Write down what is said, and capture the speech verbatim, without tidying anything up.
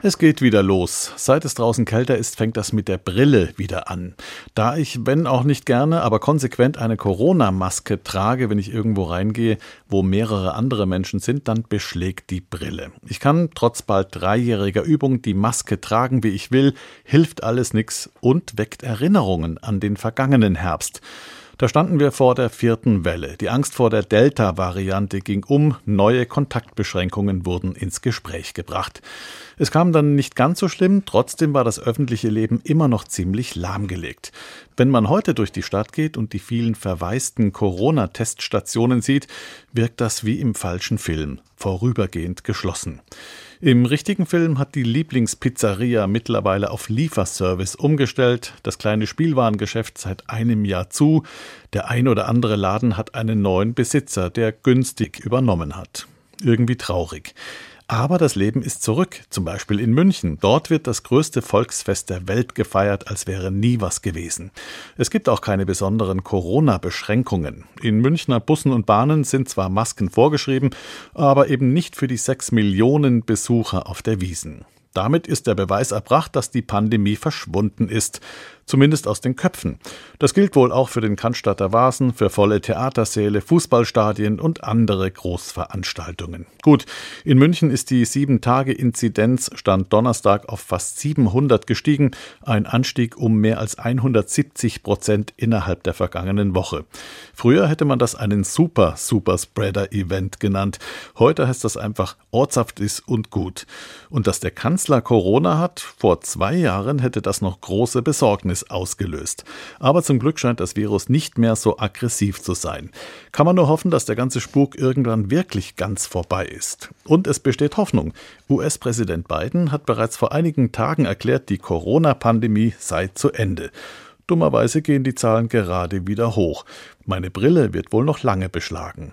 Es geht wieder los. Seit es draußen kälter ist, fängt das mit der Brille wieder an. Da ich, wenn auch nicht gerne, aber konsequent eine Corona-Maske trage, wenn ich irgendwo reingehe, wo mehrere andere Menschen sind, dann beschlägt die Brille. Ich kann trotz bald dreijähriger Übung die Maske tragen, wie ich will, hilft alles nix und weckt Erinnerungen an den vergangenen Herbst. Da standen wir vor der vierten Welle. Die Angst vor der Delta-Variante ging um, neue Kontaktbeschränkungen wurden ins Gespräch gebracht. Es kam dann nicht ganz so schlimm, trotzdem war das öffentliche Leben immer noch ziemlich lahmgelegt. Wenn man heute durch die Stadt geht und die vielen verwaisten Corona-Teststationen sieht, wirkt das wie im falschen Film, vorübergehend geschlossen. Im richtigen Film hat die Lieblingspizzeria mittlerweile auf Lieferservice umgestellt, das kleine Spielwarengeschäft seit einem Jahr zu, der ein oder andere Laden hat einen neuen Besitzer, der günstig übernommen hat. Irgendwie traurig. Aber das Leben ist zurück, zum Beispiel in München. Dort wird das größte Volksfest der Welt gefeiert, als wäre nie was gewesen. Es gibt auch keine besonderen Corona-Beschränkungen. In Münchner Bussen und Bahnen sind zwar Masken vorgeschrieben, aber eben nicht für die sechs Millionen Besucher auf der Wiesn. Damit ist der Beweis erbracht, dass die Pandemie verschwunden ist. Zumindest aus den Köpfen. Das gilt wohl auch für den Cannstatter Vasen, für volle Theatersäle, Fußballstadien und andere Großveranstaltungen. Gut, in München ist die sieben Tage Inzidenz Stand Donnerstag auf fast siebenhundert gestiegen, ein Anstieg um mehr als hundertsiebzig Prozent innerhalb der vergangenen Woche. Früher hätte man das einen Super-Super-Spreader-Event genannt. Heute heißt das einfach ortshaft ist und gut. Und dass der Kanzler Corona hat, vor zwei Jahren hätte das noch große Besorgnis ausgelöst. Aber zum Glück scheint das Virus nicht mehr so aggressiv zu sein. Kann man nur hoffen, dass der ganze Spuk irgendwann wirklich ganz vorbei ist. Und es besteht Hoffnung. U S-Präsident Biden hat bereits vor einigen Tagen erklärt, die Corona-Pandemie sei zu Ende. Dummerweise gehen die Zahlen gerade wieder hoch. Meine Brille wird wohl noch lange beschlagen.